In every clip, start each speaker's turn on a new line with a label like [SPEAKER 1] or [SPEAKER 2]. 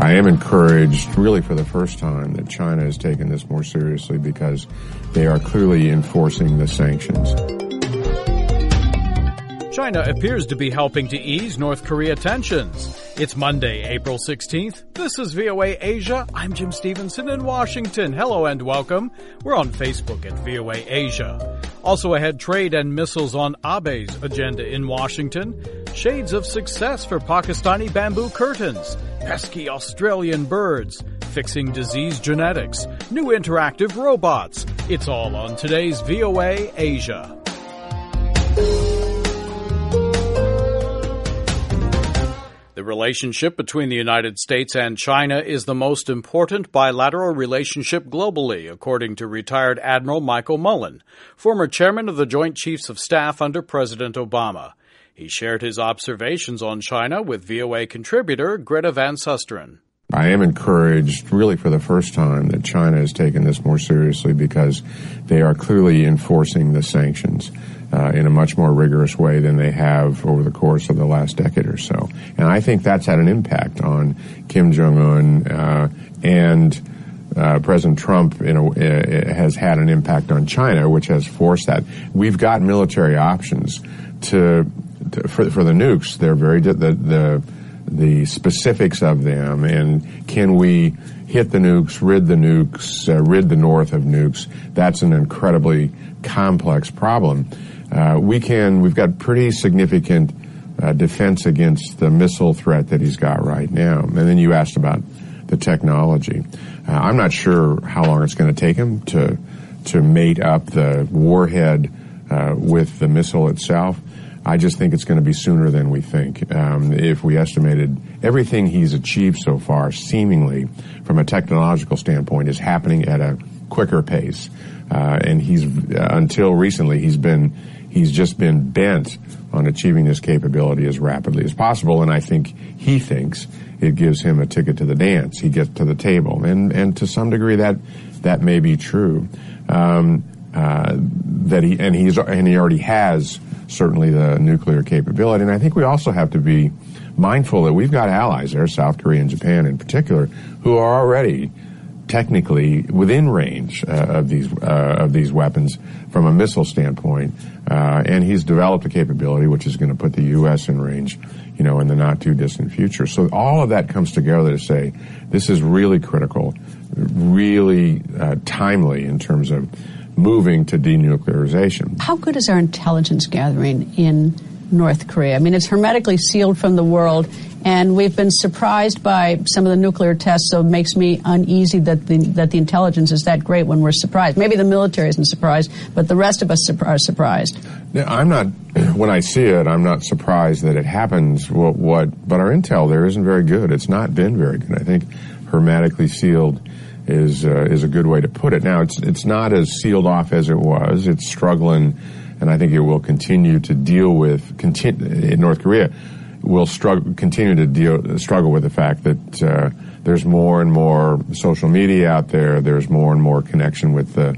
[SPEAKER 1] I am encouraged, really for the first time, that China has taken this more seriously because they are clearly enforcing the sanctions.
[SPEAKER 2] China appears to be helping to ease North Korea tensions. It's Monday, April 16th. This is VOA Asia. I'm Jim Stevenson in Washington. Hello and welcome. We're on Facebook at VOA Asia. Also ahead, trade and missiles on Abe's agenda in Washington. Shades of success for Pakistani bamboo curtains. Pesky Australian birds. Fixing disease genetics. New interactive robots. It's all on today's VOA Asia. The relationship between the United States and China is the most important bilateral relationship globally, according to retired Admiral Michael Mullen, former chairman of the Joint Chiefs of Staff under President Obama. He shared his observations on China with VOA contributor Greta Van Susteren.
[SPEAKER 1] I am encouraged, really for the first time, that China has taken this more seriously because they are clearly enforcing the sanctions in a much more rigorous way than they have over the course of the last decade or so. And I think that's had an impact on Kim Jong-un and President Trump has had an impact on China, which has forced that. We've got military options for the nukes. They're very the specifics of them, and can we hit the nukes, rid the North of nukes? That's an incredibly complex problem. We've got pretty significant defense against the missile threat that he's got right now. And then you asked about the technology. I'm not sure how long it's going to take him to mate up the warhead with the missile itself. I just think it's going to be sooner than we think. If we estimated everything he's achieved so far, seemingly from a technological standpoint, is happening at a quicker pace. And until recently, he's just been bent on achieving this capability as rapidly as possible. And I think he thinks it gives him a ticket to the dance. He gets to the table, and to some degree that may be true. He already has certainly the nuclear capability. And I think we also have to be mindful that we've got allies there, South Korea and Japan in particular, who are already technically within range of these weapons from a missile standpoint. And he's developed a capability which is going to put the U.S. in range, in the not too distant future. So all of that comes together to say this is really critical, really timely in terms of moving to denuclearization.
[SPEAKER 3] How good is our intelligence gathering in North Korea? I mean, it's hermetically sealed from the world, and we've been surprised by some of the nuclear tests, so it makes me uneasy that the intelligence is that great when we're surprised. Maybe the military isn't surprised, but the rest of us are surprised.
[SPEAKER 1] I'm not, when I see it, I'm not surprised that it happens. But our intel there isn't very good. It's not been very good. I think hermetically sealed is a good way to put it. Now, it's not as sealed off as it was. It's struggling, and I think it will continue to deal with. North Korea will continue to struggle with the fact that there's more and more social media out there. There's more and more connection with the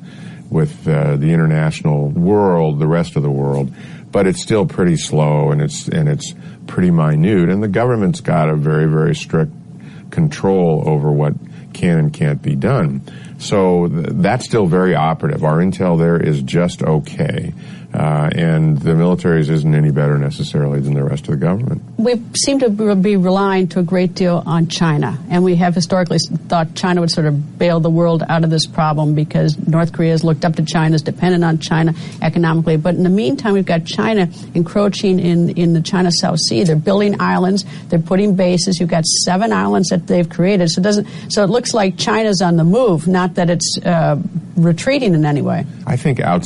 [SPEAKER 1] international world, the rest of the world. But it's still pretty slow, and it's pretty minute. And the government's got a very, very strict control over what can and can't be done. So that's still very operative. Our intel there is just okay. And the military's isn't any better necessarily than the rest of the government.
[SPEAKER 3] We seem to be relying to a great deal on China, and we have historically thought China would sort of bail the world out of this problem because North Korea has looked up to China, is dependent on China economically. But in the meantime, we've got China encroaching in the China South Sea. They're building islands. They're putting bases. You've got 7 islands that they've created. So it looks like China's on the move, not that it's retreating in any way.
[SPEAKER 1] I think put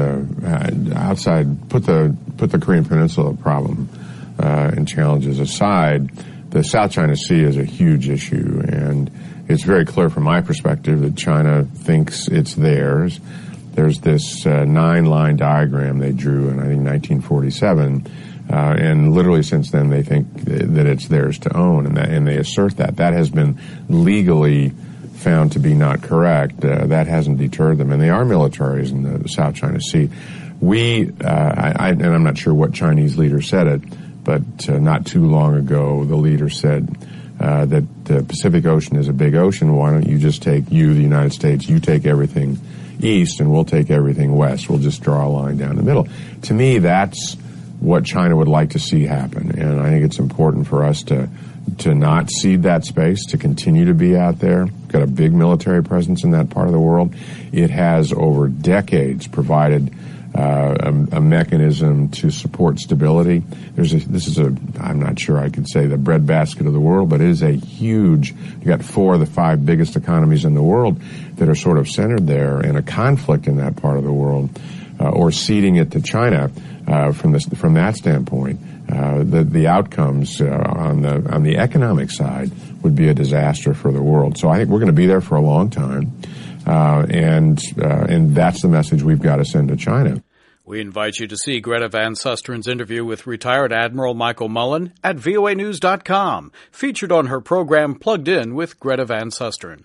[SPEAKER 1] the Korean Peninsula problem and challenges aside, the South China Sea is a huge issue, and it's very clear from my perspective that China thinks it's theirs. There's this 9-line diagram they drew in, I think, 1947, and literally since then they think that it's theirs to own, and they assert that. That has been legally found to be not correct. That hasn't deterred them, and they are militaries in the South China Sea. And I'm not sure what Chinese leader said it, but not too long ago the leader said that the Pacific Ocean is a big ocean. Why don't you just take, the United States, you take everything east and we'll take everything west. We'll just draw a line down the middle. To me, that's what China would like to see happen. And I think it's important for us to not cede that space, to continue to be out there. Got a big military presence in that part of the world. It has over decades provided a mechanism to support stability. I'm not sure I could say the breadbasket of the world, but it is a huge, you got 4 of the 5 biggest economies in the world that are sort of centered there, and a conflict in that part of the world, or ceding it to China, from that standpoint, the outcomes on the economic side would be a disaster for the world. So I think we're going to be there for a long time, and that's the message we've got to send to China.
[SPEAKER 2] We invite you to see Greta Van Susteren's interview with retired Admiral Michael Mullen at voanews.com, featured on her program Plugged In with Greta Van Susteren.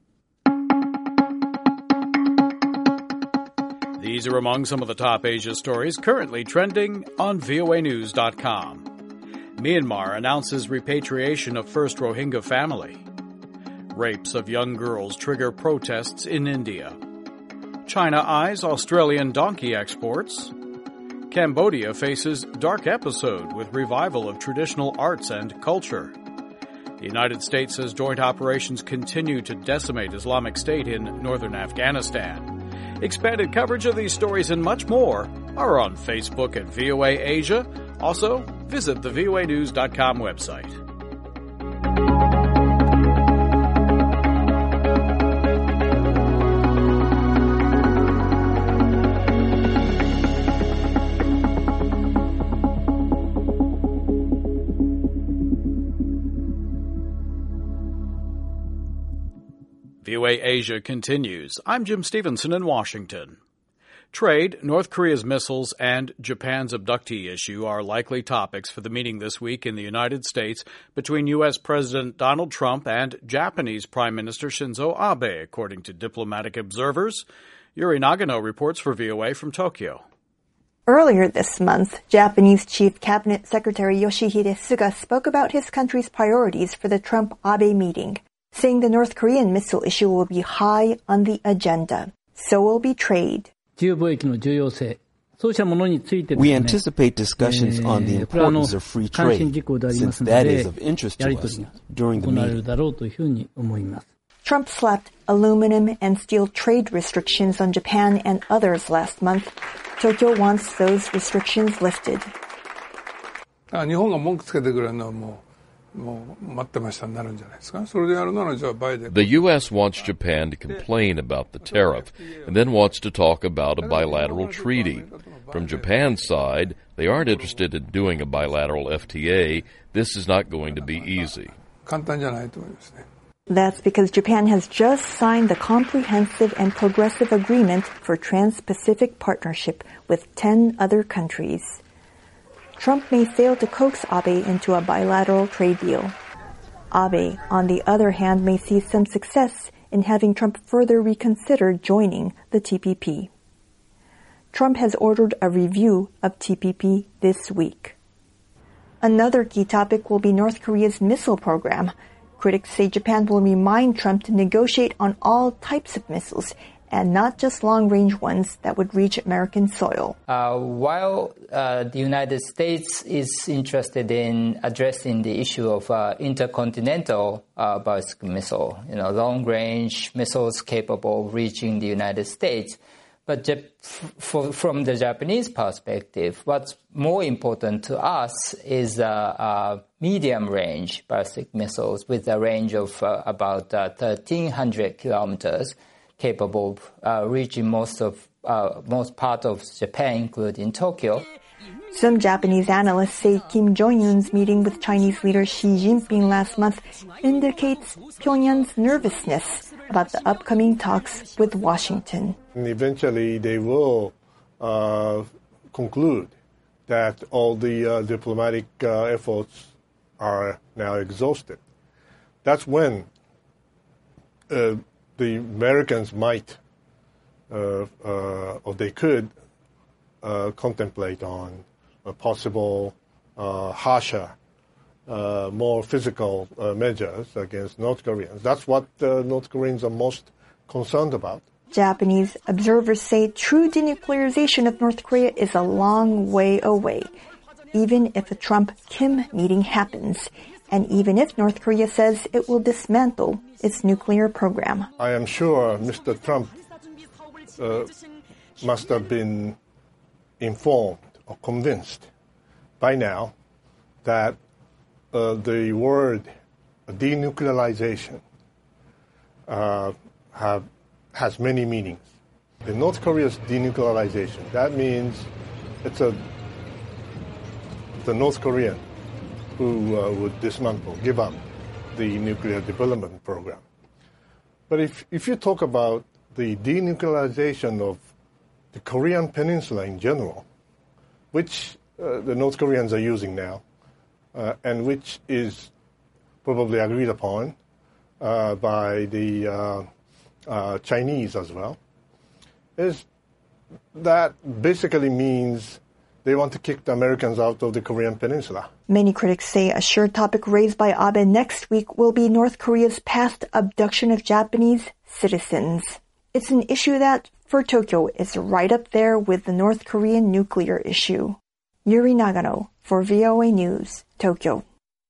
[SPEAKER 2] These are among some of the top Asia stories currently trending on voanews.com. Myanmar announces repatriation of first Rohingya family. Rapes of young girls trigger protests in India. China eyes Australian donkey exports. Cambodia faces dark episode with revival of traditional arts and culture. The United States says joint operations continue to decimate Islamic State in northern Afghanistan. Expanded coverage of these stories and much more are on Facebook at VOA Asia. Also, visit the voanews.com website. VOA Asia continues. I'm Jim Stevenson in Washington. Trade, North Korea's missiles, and Japan's abductee issue are likely topics for the meeting this week in the United States between U.S. President Donald Trump and Japanese Prime Minister Shinzo Abe, according to diplomatic observers. Yuri Nagano reports for VOA from Tokyo.
[SPEAKER 4] Earlier this month, Japanese Chief Cabinet Secretary Yoshihide Suga spoke about his country's priorities for the Trump-Abe meeting, saying the North Korean missile issue will be high on the agenda. So will be trade.
[SPEAKER 5] We anticipate discussions on the importance of free trade, since that is of interest to us during the meeting.
[SPEAKER 4] Trump slapped aluminum and steel trade restrictions on Japan and others last month. Tokyo wants those restrictions lifted.
[SPEAKER 6] The U.S. wants Japan to complain about the tariff and then wants to talk about a bilateral treaty. From Japan's side, they aren't interested in doing a bilateral FTA. This is not going to be easy.
[SPEAKER 4] That's because Japan has just signed the Comprehensive and Progressive Agreement for Trans-Pacific Partnership with 10 other countries. Trump may fail to coax Abe into a bilateral trade deal. Abe, on the other hand, may see some success in having Trump further reconsider joining the TPP. Trump has ordered a review of TPP this week. Another key topic will be North Korea's missile program. Critics say Japan will remind Trump to negotiate on all types of missiles and not just long-range ones that would reach American soil.
[SPEAKER 7] While the United States is interested in addressing the issue of intercontinental ballistic missile, long-range missiles capable of reaching the United States, but from the Japanese perspective, what's more important to us is medium-range ballistic missiles with a range of about 1,300 kilometers, capable of reaching most part of Japan, including Tokyo.
[SPEAKER 4] Some Japanese analysts say Kim Jong-un's meeting with Chinese leader Xi Jinping last month indicates Pyongyang's nervousness about the upcoming talks with Washington.
[SPEAKER 8] And eventually they will conclude that all the diplomatic efforts are now exhausted. That's when the Americans might, or they could, contemplate on a possible harsher more physical measures against North Koreans. That's what North Koreans are most concerned about.
[SPEAKER 4] Japanese observers say true denuclearization of North Korea is a long way away, even if a Trump-Kim meeting happens, and even if North Korea says it will dismantle its nuclear program.
[SPEAKER 8] I am sure Mr. Trump must have been informed or convinced by now that the word denuclearization has many meanings. The North Korea's denuclearization, that means it's the North Korean who would dismantle, give up the nuclear development program. But if you talk about the denuclearization of the Korean Peninsula in general, which the North Koreans are using now, and which is probably agreed upon by the Chinese as well, is that basically means they want to kick the Americans out of the Korean Peninsula.
[SPEAKER 4] Many critics say a sure topic raised by Abe next week will be North Korea's past abduction of Japanese citizens. It's an issue that, for Tokyo, is right up there with the North Korean nuclear issue. Yuri Nagano for VOA News, Tokyo.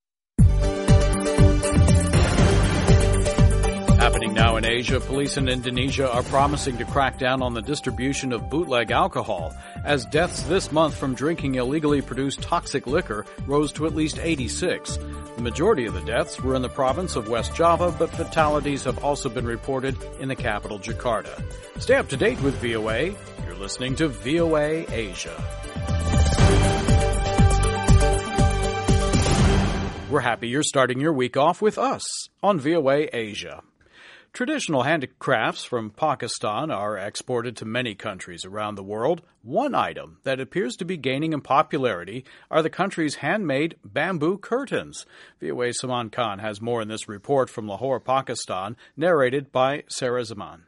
[SPEAKER 2] Happening now in Asia, police in Indonesia are promising to crack down on the distribution of bootleg alcohol, as deaths this month from drinking illegally produced toxic liquor rose to at least 86. The majority of the deaths were in the province of West Java, but fatalities have also been reported in the capital, Jakarta. Stay up to date with VOA. You're listening to VOA Asia. We're happy you're starting your week off with us on VOA Asia. Traditional handicrafts from Pakistan are exported to many countries around the world. One item that appears to be gaining in popularity are the country's handmade bamboo curtains. VOA Saman Khan has more in this report from Lahore, Pakistan, narrated by Sarah Zaman.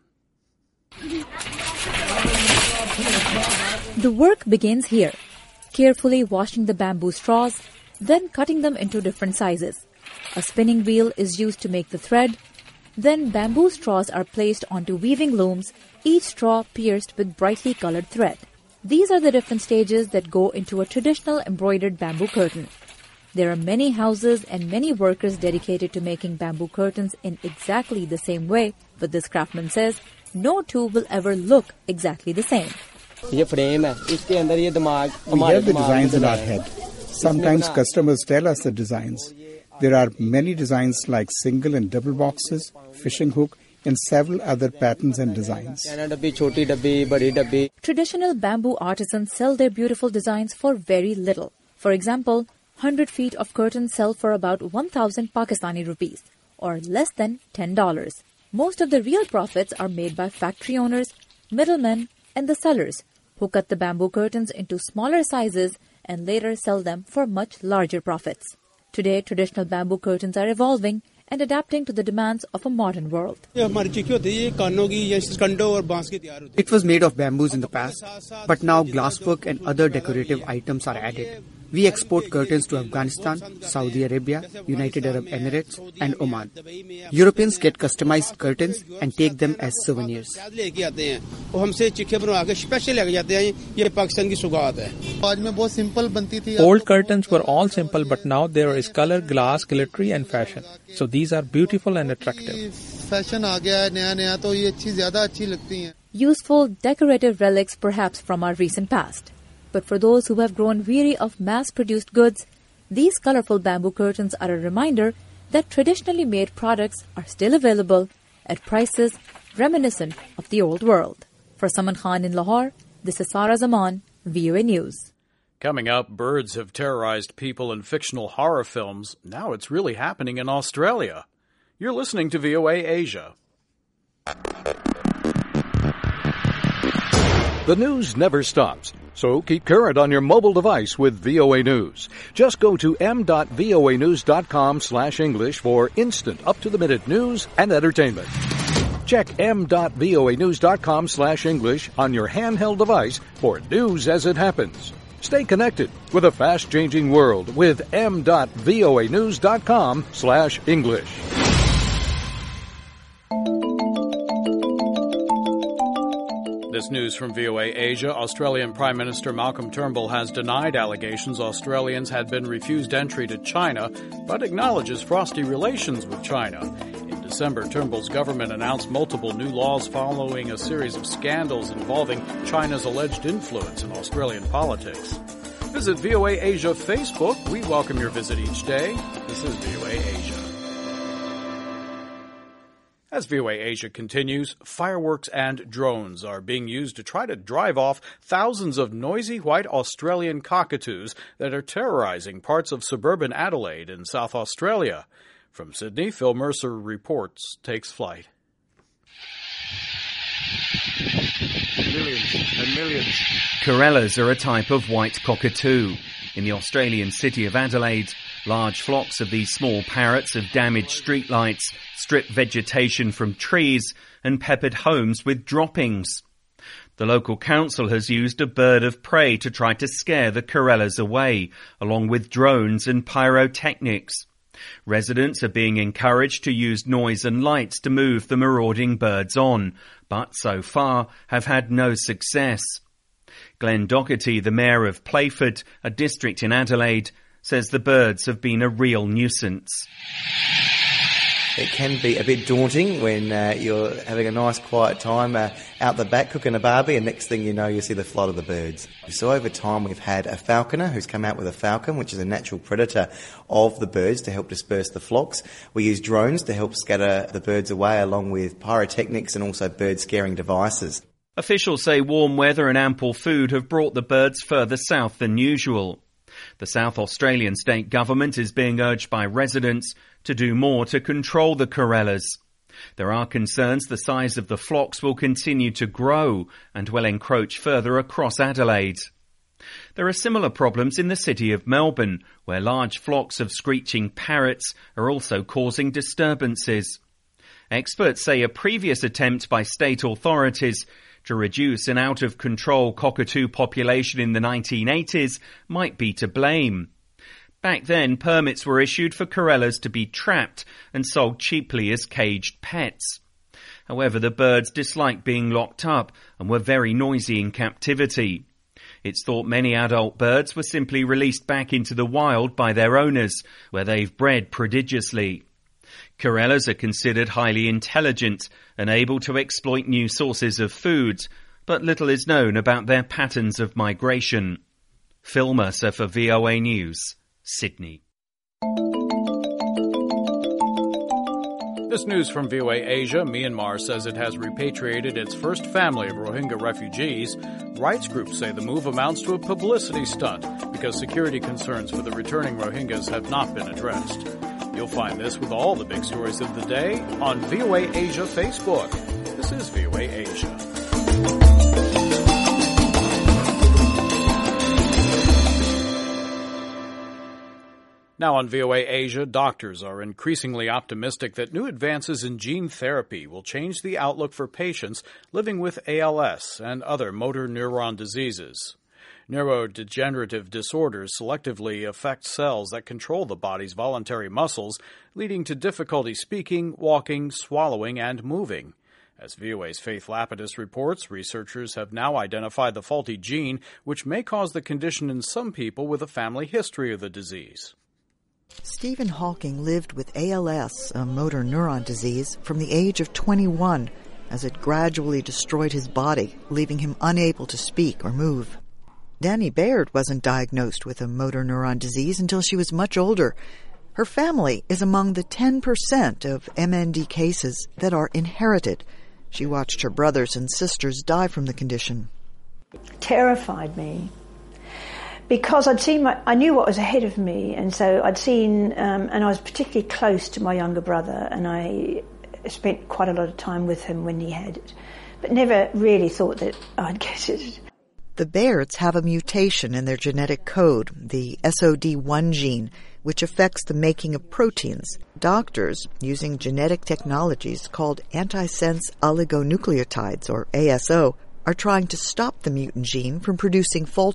[SPEAKER 9] The work begins here, carefully washing the bamboo straws, then cutting them into different sizes. A spinning wheel is used to make the thread. Then bamboo straws are placed onto weaving looms, each straw pierced with brightly colored thread. These are the different stages that go into a traditional embroidered bamboo curtain. There are many houses and many workers dedicated to making bamboo curtains in exactly the same way, but this craftsman says no two will ever look exactly the same.
[SPEAKER 10] We have the designs in our head. Sometimes customers tell us the designs. There are many designs like single and double boxes, fishing hook, and several other patterns and designs.
[SPEAKER 9] Traditional bamboo artisans sell their beautiful designs for very little. For example, 100 feet of curtains sell for about 1,000 Pakistani rupees, or less than $10. Most of the real profits are made by factory owners, middlemen, and the sellers, who cut the bamboo curtains into smaller sizes and later sell them for much larger profits. Today, traditional bamboo curtains are evolving and adapting to the demands of a modern world.
[SPEAKER 11] It was made of bamboos in the past, but now glasswork and other decorative items are added. We export curtains to Afghanistan, Saudi Arabia, United Arab Emirates, and Oman. Europeans get customized curtains and take them as souvenirs.
[SPEAKER 12] Old curtains were all simple, but now there is color, glass, glittery, and fashion. So these are beautiful and attractive.
[SPEAKER 9] Useful, decorative relics perhaps from our recent past. But for those who have grown weary of mass-produced goods, these colorful bamboo curtains are a reminder that traditionally made products are still available at prices reminiscent of the old world. For Saman Khan in Lahore, this is Sarah Zaman, VOA News.
[SPEAKER 2] Coming up, birds have terrorized people in fictional horror films. Now it's really happening in Australia. You're listening to VOA Asia.
[SPEAKER 13] The news never stops, so keep current on your mobile device with VOA News. Just go to m.voanews.com/English for instant up-to-the-minute news and entertainment. Check m.voanews.com/English on your handheld device for news as it happens. Stay connected with a fast-changing world with m.voanews.com/English.
[SPEAKER 2] This news from VOA Asia. Australian Prime Minister Malcolm Turnbull has denied allegations Australians had been refused entry to China, but acknowledges frosty relations with China. In December, Turnbull's government announced multiple new laws following a series of scandals involving China's alleged influence in Australian politics. Visit VOA Asia Facebook. We welcome your visit each day. This is VOA Asia. As VOA Asia continues, fireworks and drones are being used to try to drive off thousands of noisy white Australian cockatoos that are terrorizing parts of suburban Adelaide in South Australia. From Sydney, Phil Mercer reports takes flight.
[SPEAKER 14] Millions and millions. Corellas are a type of white cockatoo. In the Australian city of Adelaide, large flocks of these small parrots have damaged streetlights, stripped vegetation from trees and peppered homes with droppings. The local council has used a bird of prey to try to scare the corellas away, along with drones and pyrotechnics. Residents are being encouraged to use noise and lights to move the marauding birds on, but so far have had no success. Glenn Docherty, the mayor of Playford, a district in Adelaide, says the birds have been a real nuisance.
[SPEAKER 15] It can be a bit daunting when you're having a nice quiet time out the back cooking a barbie, and next thing you know you see the flight of the birds. So over time we've had a falconer who's come out with a falcon, which is a natural predator of the birds, to help disperse the flocks. We use drones to help scatter the birds away, along with pyrotechnics and also bird scaring devices.
[SPEAKER 14] Officials say warm weather and ample food have brought the birds further south than usual. The South Australian state government is being urged by residents to do more to control the corellas. There are concerns the size of the flocks will continue to grow and will encroach further across Adelaide. There are similar problems in the city of Melbourne, where large flocks of screeching parrots are also causing disturbances. Experts say a previous attempt by state authorities to reduce an out-of-control cockatoo population in the 1980s might be to blame. Back then, permits were issued for corellas to be trapped and sold cheaply as caged pets. However, the birds disliked being locked up and were very noisy in captivity. It's thought many adult birds were simply released back into the wild by their owners, where they've bred prodigiously. Corellas are considered highly intelligent and able to exploit new sources of food, but little is known about their patterns of migration. Phil Mercer for VOA News, Sydney.
[SPEAKER 2] This news from VOA Asia. Myanmar says it has repatriated its first family of Rohingya refugees. Rights groups say the move amounts to a publicity stunt because security concerns for the returning Rohingyas have not been addressed. You'll find this with all the big stories of the day on VOA Asia Facebook. This is VOA Asia. Now on VOA Asia, doctors are increasingly optimistic that new advances in gene therapy will change the outlook for patients living with ALS and other motor neuron diseases. Neurodegenerative disorders selectively affect cells that control the body's voluntary muscles, leading to difficulty speaking, walking, swallowing, and moving. As VOA's Faith Lapidus reports, researchers have now identified the faulty gene, which may cause the condition in some people with a family history of the disease.
[SPEAKER 16] Stephen Hawking lived with ALS, a motor neuron disease, from the age of 21, as it gradually destroyed his body, leaving him unable to speak or move. Danny Baird wasn't diagnosed with a motor neuron disease until she was much older. Her family is among the 10% of MND cases that are inherited. She watched her brothers and sisters die from the condition.
[SPEAKER 17] Terrified me because I knew what was ahead of me, and so I'd seen, and I was particularly close to my younger brother, and I spent quite a lot of time with him when he had it, but never really thought that I'd get it.
[SPEAKER 16] The Bairds have a mutation in their genetic code, the SOD1 gene, which affects the making of proteins. Doctors, using genetic technologies called antisense oligonucleotides, or ASO, are trying to stop the mutant gene from producing faulty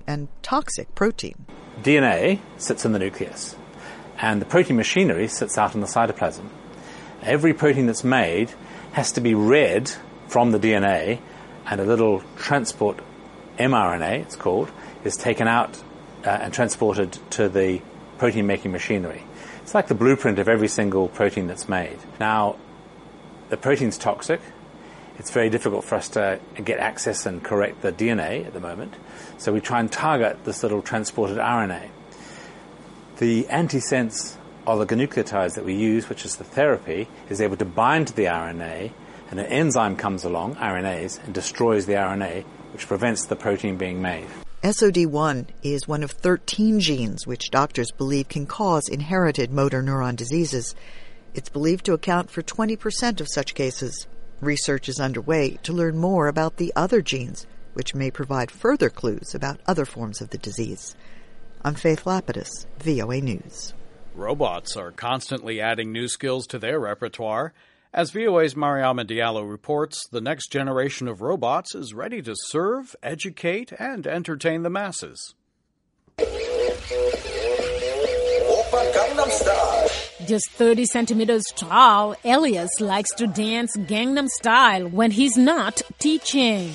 [SPEAKER 16] and toxic protein.
[SPEAKER 18] DNA sits in the nucleus, and the protein machinery sits out in the cytoplasm. Every protein that's made has to be read from the DNA, and a little transport mRNA, it's called, is taken out and transported to the protein-making machinery. It's like the blueprint of every single protein that's made. Now, the protein's toxic. It's very difficult for us to get access and correct the DNA at the moment, so we try and target this little transported RNA. The antisense oligonucleotides that we use, which is the therapy, is able to bind to the RNA, and an enzyme comes along, RNase, and destroys the RNA, which prevents the protein being made.
[SPEAKER 16] SOD1 is one of 13 genes which doctors believe can cause inherited motor neuron diseases. It's believed to account for 20% of such cases. Research is underway to learn more about the other genes, which may provide further clues about other forms of the disease. I'm Faith Lapidus, VOA News.
[SPEAKER 2] Robots are constantly adding new skills to their repertoire. As VOA's Mariama Diallo reports, the next generation of robots is ready to serve, educate, and entertain the masses.
[SPEAKER 19] Just 30 centimeters tall, Elias likes to dance Gangnam Style when he's not teaching.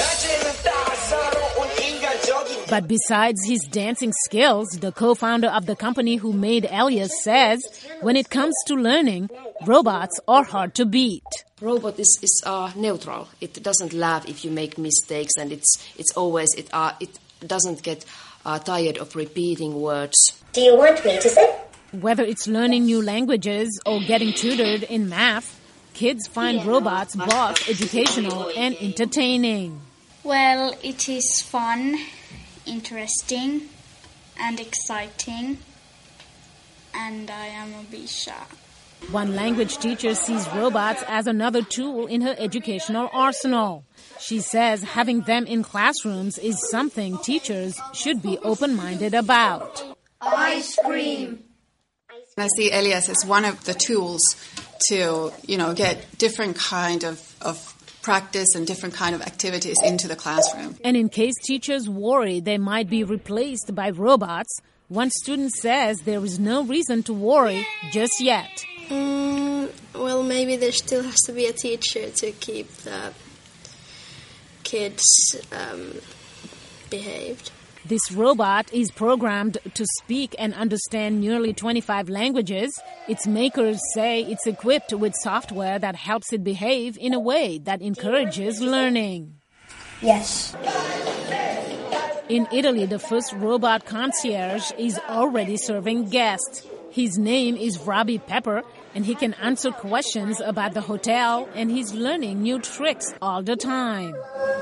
[SPEAKER 19] But besides his dancing skills, the co-founder of the company who made Elias says, when it comes to learning, robots are hard to beat.
[SPEAKER 20] Robot is neutral. It doesn't laugh if you make mistakes, and it doesn't get tired of repeating words.
[SPEAKER 19] Do you want me to say? Whether it's learning new languages or getting tutored in math, kids find robots both educational and entertaining.
[SPEAKER 21] Well, it is fun, interesting, and exciting, and I am a bit shy.
[SPEAKER 19] One language teacher sees robots as another tool in her educational arsenal. She says having them in classrooms is something teachers should be open-minded about.
[SPEAKER 21] Ice cream.
[SPEAKER 22] I see Elias as one of the tools to, get different kind of practice and different kind of activities into the classroom.
[SPEAKER 19] And in case teachers worry they might be replaced by robots, one student says there is no reason to worry just yet.
[SPEAKER 21] Well, maybe there still has to be a teacher to keep the kids behaved.
[SPEAKER 19] This robot is programmed to speak and understand nearly 25 languages. Its makers say it's equipped with software that helps it behave in a way that encourages learning.
[SPEAKER 21] Yes.
[SPEAKER 19] In Italy, the first robot concierge is already serving guests. His name is Robbie Pepper, and he can answer questions about the hotel, and he's learning new tricks all the time.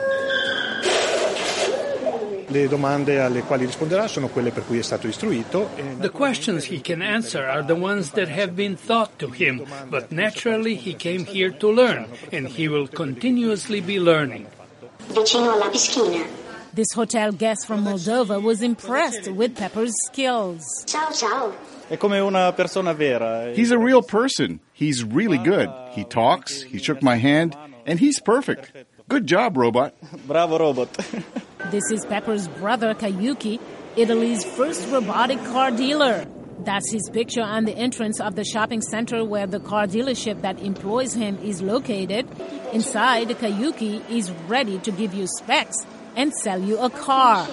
[SPEAKER 23] Le domande alle quali risponderà sono quelle per cui è stato istruito.
[SPEAKER 24] The questions he can answer are the ones that have been taught to him, but naturally he came here to learn, and he will continuously be learning.
[SPEAKER 19] Vicino alla piscina. This hotel guest from Moldova was impressed with Pepper's skills.
[SPEAKER 23] Ciao, ciao. È come una persona vera.
[SPEAKER 25] He's a real person. He's really good. He talks, he shook my hand, and he's perfect. Good job, robot.
[SPEAKER 23] Bravo, robot.
[SPEAKER 19] This is Pepper's brother, Kayuki, Italy's first robotic car dealer. That's his picture on the entrance of the shopping center where the car dealership that employs him is located. Inside, Kayuki is ready to give you specs and sell you a car.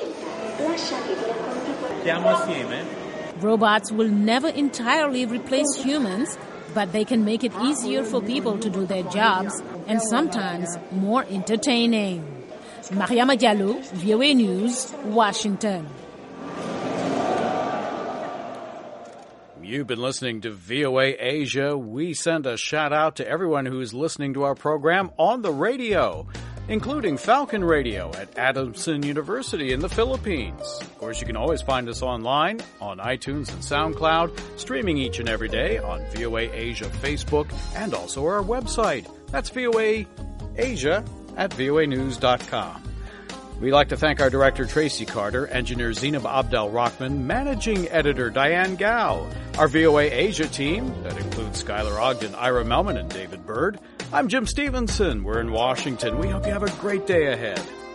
[SPEAKER 19] Robots will never entirely replace humans, but they can make it easier for people to do their jobs and sometimes more entertaining. Mariama Diallo, VOA News, Washington.
[SPEAKER 2] You've been listening to VOA Asia. We send a shout out to everyone who's listening to our program on the radio, including Falcon Radio at Adamson University in the Philippines. Of course, you can always find us online on iTunes and SoundCloud, streaming each and every day on VOA Asia Facebook and also our website. That's VOA Asia at voanews.com. We'd like to thank our director, Tracy Carter, engineer Zainab Abdel-Rahman, managing editor Diane Gao, our VOA Asia team, that includes Skylar Ogden, Ira Melman, and David Bird. I'm Jim Stevenson. We're in Washington. We hope you have a great day ahead.